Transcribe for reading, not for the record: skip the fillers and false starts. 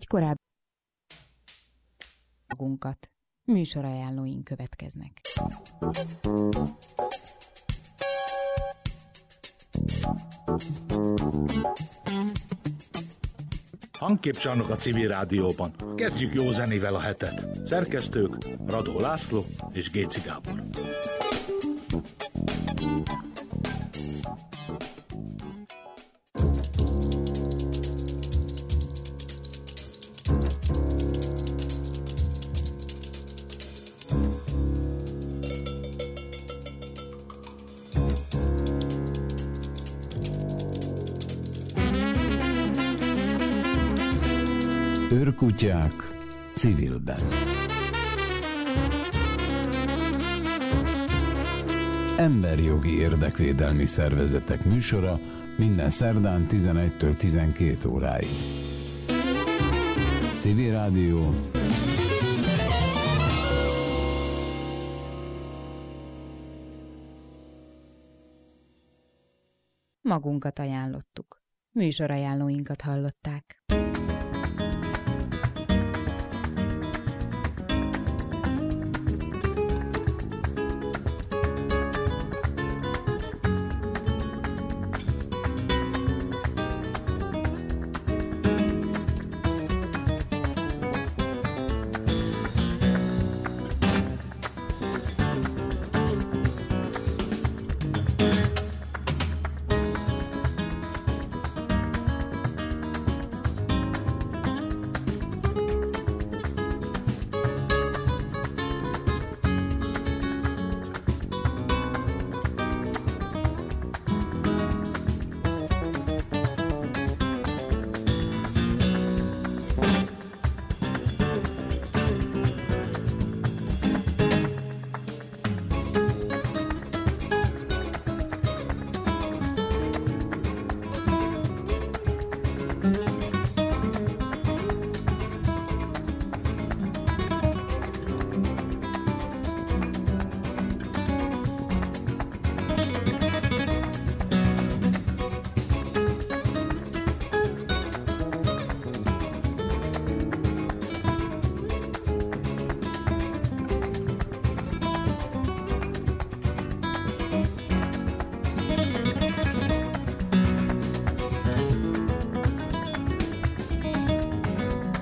vagy korábban magunkat. Műsorajánlóink következnek. Hangképcsarnok a Civil Rádióban. Kezdjük jó zenével a hetet. Szerkesztők Radó László és Géci Gábor. Őrkutyák civilben. Emberjogi érdekvédelmi szervezetek műsora minden szerdán 11-től 12 óráig. Civil Rádió. Magunkat ajánlottuk. Műsorajánlóinkat hallották.